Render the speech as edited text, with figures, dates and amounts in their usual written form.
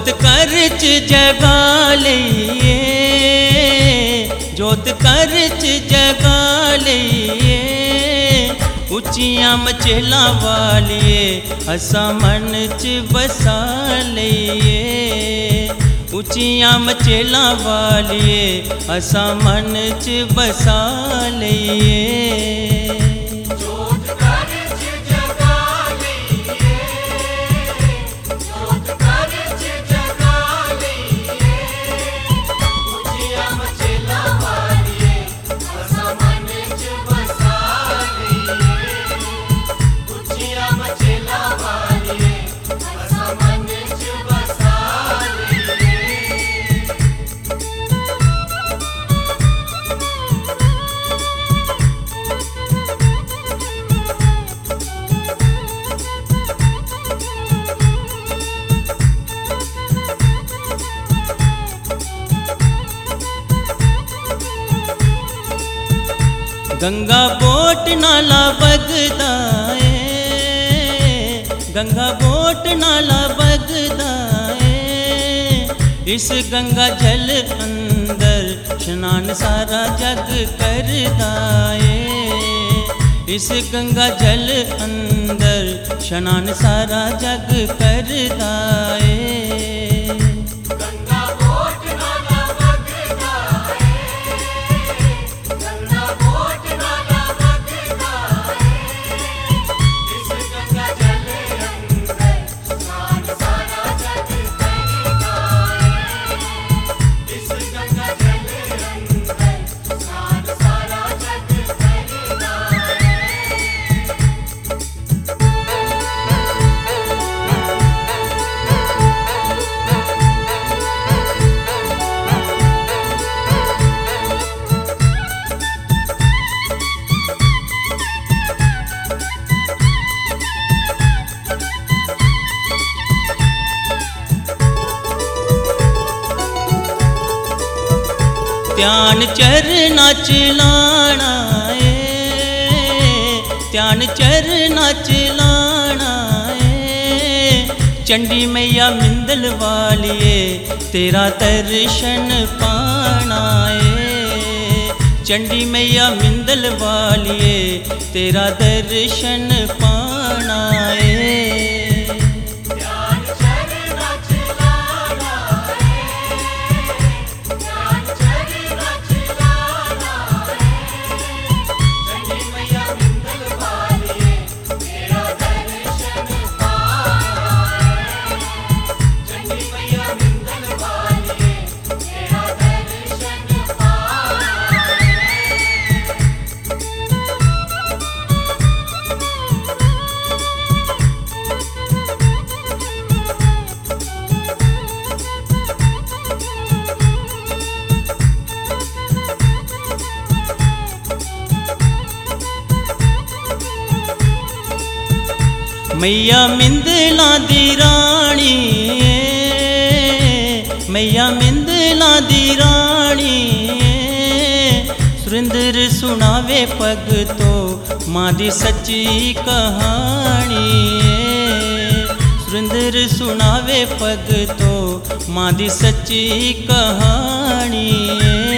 जोत करच जगा लईए, जोत करच जगा लईए, उच्चियां मचेलां वालिए असां मन च बसा लईए। उच्चियां मचेलां वालिए असां मन च बसा लईए। गंगा बोट नाला बगदा है, गंगा बोट नाला बगदा है, इस गंगा जल अंदर स्नान सारा जग करदा है। इस गंगा जल अंदर स्नान सारा जग करदा है। ध्यान चरना चलाना है, ध्यान चरना चलाना है, चंडी मैया मिंदल वालिए तेरा दर्शन पाना है। चंडी मैया मिंदल वालिए तेरा दर्शन पाना है। मैया मिंदलां दी रानी, मैया मिंदलां दी रानी, सुरिंदर सुनावे भगतो मां दी सच्ची कहानी। सुरिंदर सुनावे भगतो मां दी सच्ची कहानी।